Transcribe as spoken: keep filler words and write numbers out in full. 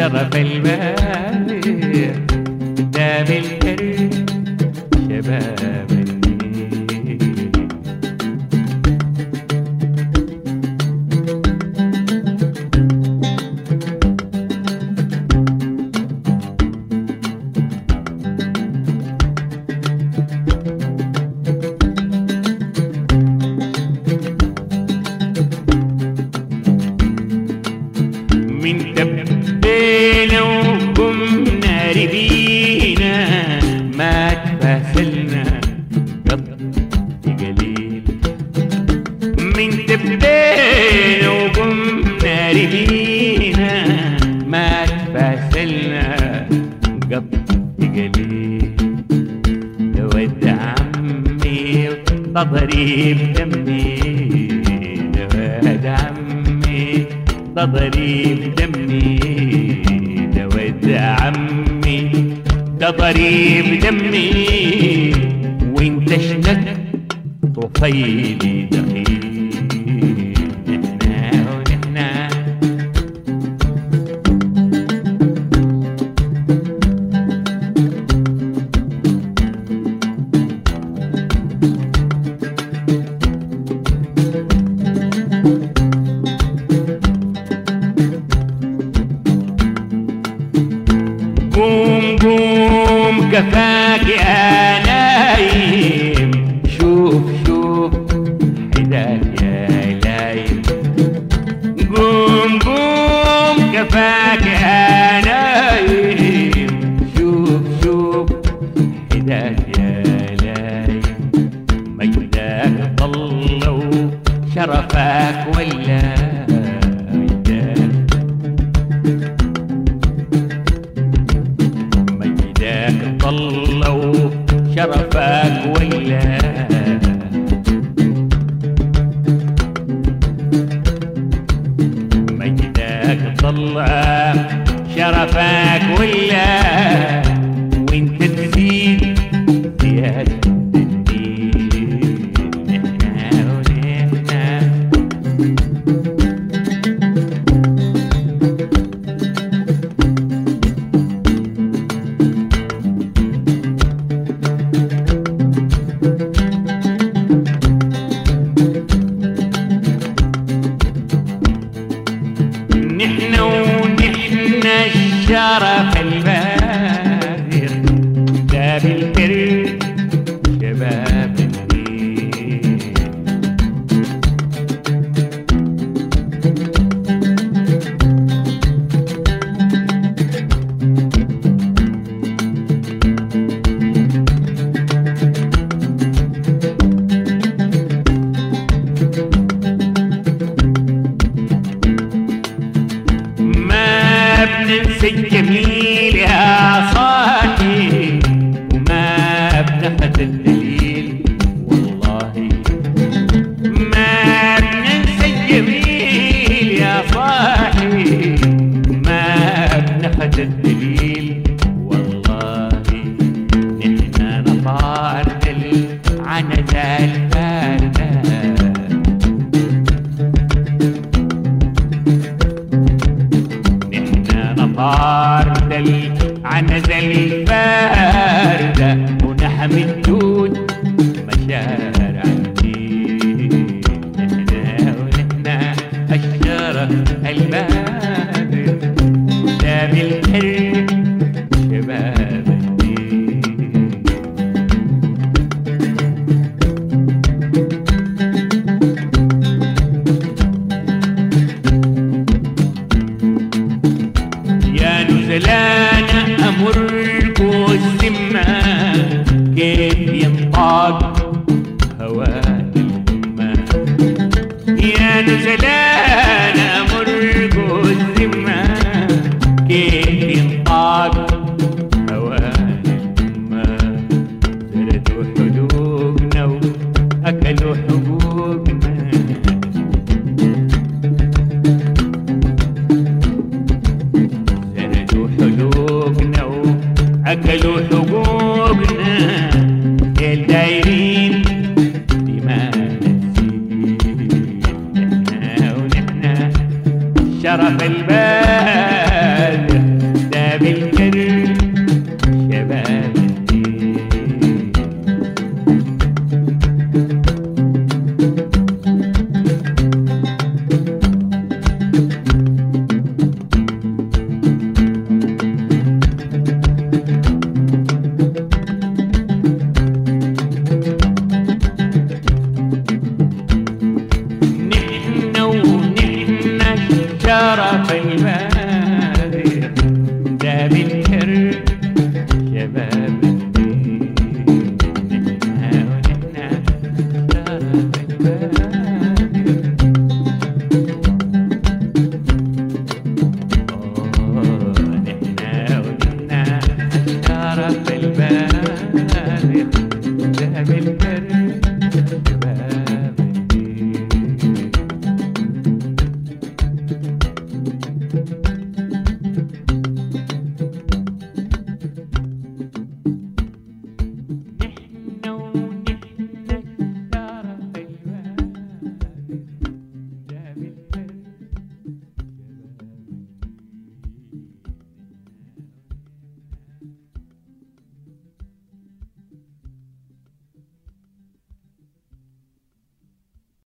شرف البادر دام الكرم شباب النيل. من دبينا وقمنا ربينا ما تفاصلنا قط قليل. من دبينا وقمنا ربينا ما تفاصلنا قط قليل. يا ود عمي وضريب دمي، يا ود عمي ضريب دمي، ده ود عمي ده ضريب دمي، وانت شنك طفيلي دخيل. نحنا ونحنا قوم قوم كفاك يا نايم، شوف شوف حداك يا لايم. قوم قوم كفاك يا نايم، شوف شوف حداك يا لايم. مجدك ضل وشرفك ولا ضلوا شرفك ولا مجدك ضلع شرفك ولا، وانت تزيد زيادة الدين. نحنا ونحنا نحنا ونحنا الشرف البادر داب الكرم شباب النيل. بننسى الجميل يا صاحي، وما بناخد الدليل والله. ما بننسى الجميل يا صاحي، ما بناخد الدليل والله. نحنا نطار العنزة الفاردة، نطار العنزة الفاردة، ونحمي الدود مشارع الدين. نحنا ونحنا الشرف البادر دام الكرم شباب الدين. نزلانا أمركو السمة كيف ينطاق هواء الأمة. يا نزلانا أمركو السمة كيف ينطاق هواء الأمة. زردوا حدوقنا وأكلوا حقوقنا، أكلوا حقوقنا الدايرين بما نسيت. نحنا ونحنا شرف البال طرف الباب